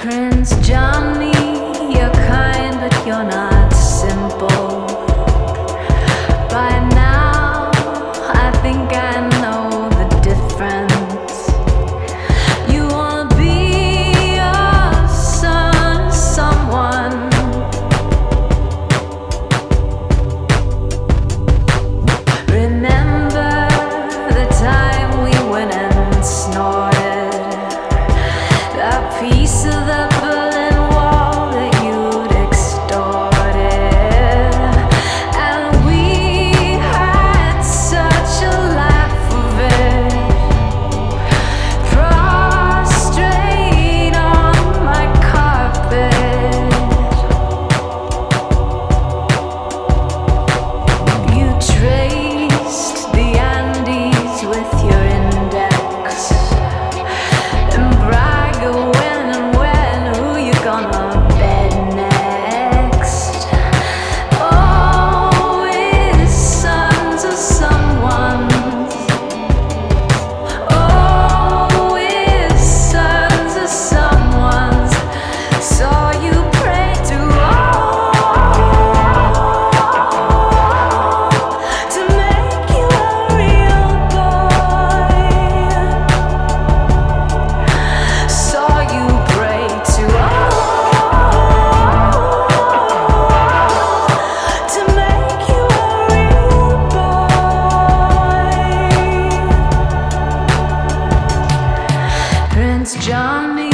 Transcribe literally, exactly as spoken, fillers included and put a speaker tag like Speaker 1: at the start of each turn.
Speaker 1: Prince Johnny, you're kind, but you're not simple. By now, I think I know the difference. You wanna be a son, someone. Remember the time we went and snorted a piece of the Berlin Wall that you'd extorted, and we had such a laugh of it, prostrate on my carpet. You traced the Andes with your index and brag when and when who you gonna bed next. Always sons of someone's. Always sons of someone's. Saw you pray to all to make you a real boy. Saw you pray to all to make you a real boy. Prince Johnny.